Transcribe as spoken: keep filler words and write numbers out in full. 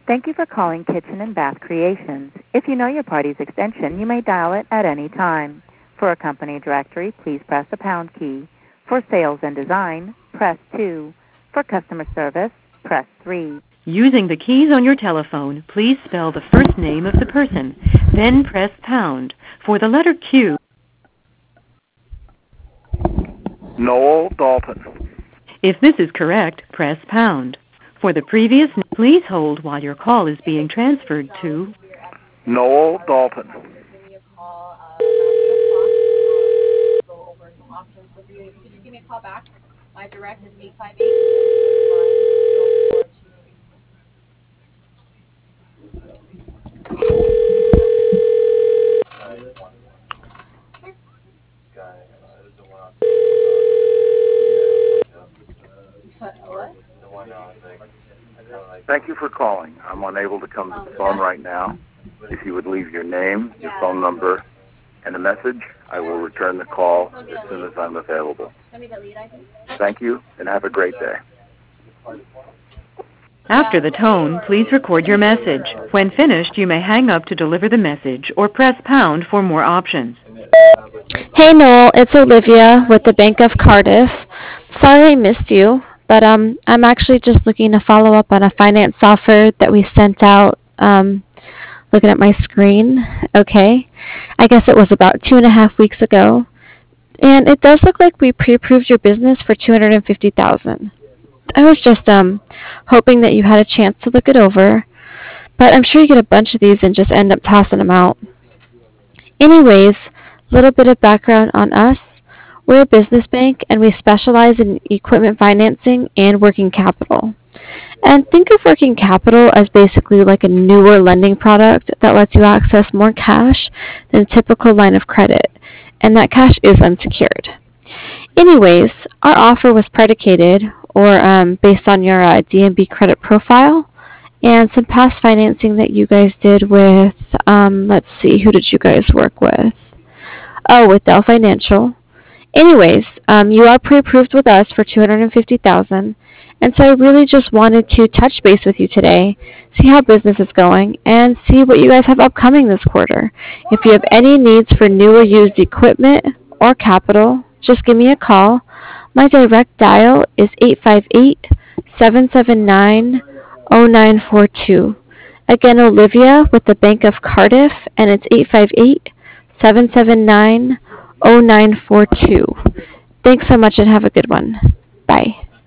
Thank you for calling Kitchen and Bath Creations. If you know your party's extension, you may dial it at any time. For a company directory, please press the pound key. For sales and design, press two. For customer service, press three. Using the keys on your telephone, please spell the first name of the person, then press pound. For the letter Q, Noel Dalton. if this is correct, press pound. For the previous, please hold while your call is being transferred to Noel Dalton. Just give me a call back. My direct is eight five eight, seven seven nine. Thank you for calling. I'm unable to come to the phone right now. If you would leave your name, your phone number, and a message, I will return the call as soon as I'm available. Thank you, and have a great day. After the tone, please record your message. When finished, you may hang up to deliver the message or press pound for more options. Hey Noel, it's Olivia with the Bank of Cardiff. Sorry I missed you, but um, I'm actually just looking to follow up on a finance offer that we sent out. Um, looking at my screen, okay. I guess it was about two and a half weeks ago, and it does look like we pre-approved your business for two hundred and fifty thousand. I was just um hoping that you had a chance to look it over, but I'm sure you get a bunch of these and just end up tossing them out. Anyways, a little bit of background on us. We're a business bank, and we specialize in equipment financing and working capital. And think of working capital as basically like a newer lending product that lets you access more cash than a typical line of credit, and that cash is unsecured. Anyways, our offer was predicated or um, based on your uh, D N B credit profile and some past financing that you guys did with, um, let's see, who did you guys work with? Oh, with Dell Financial. Anyways, um, you are pre-approved with us for two hundred and fifty thousand dollars, and so I really just wanted to touch base with you today, see how business is going, and see what you guys have upcoming this quarter. If you have any needs for new or used equipment or capital, just give me a call. My direct dial is eight five eight, seven seven nine, zero nine four two. Again, Olivia with the Bank of Cardiff, and it's eight five eight, seven seven nine, zero nine four two. Thanks so much and have a good one. Bye.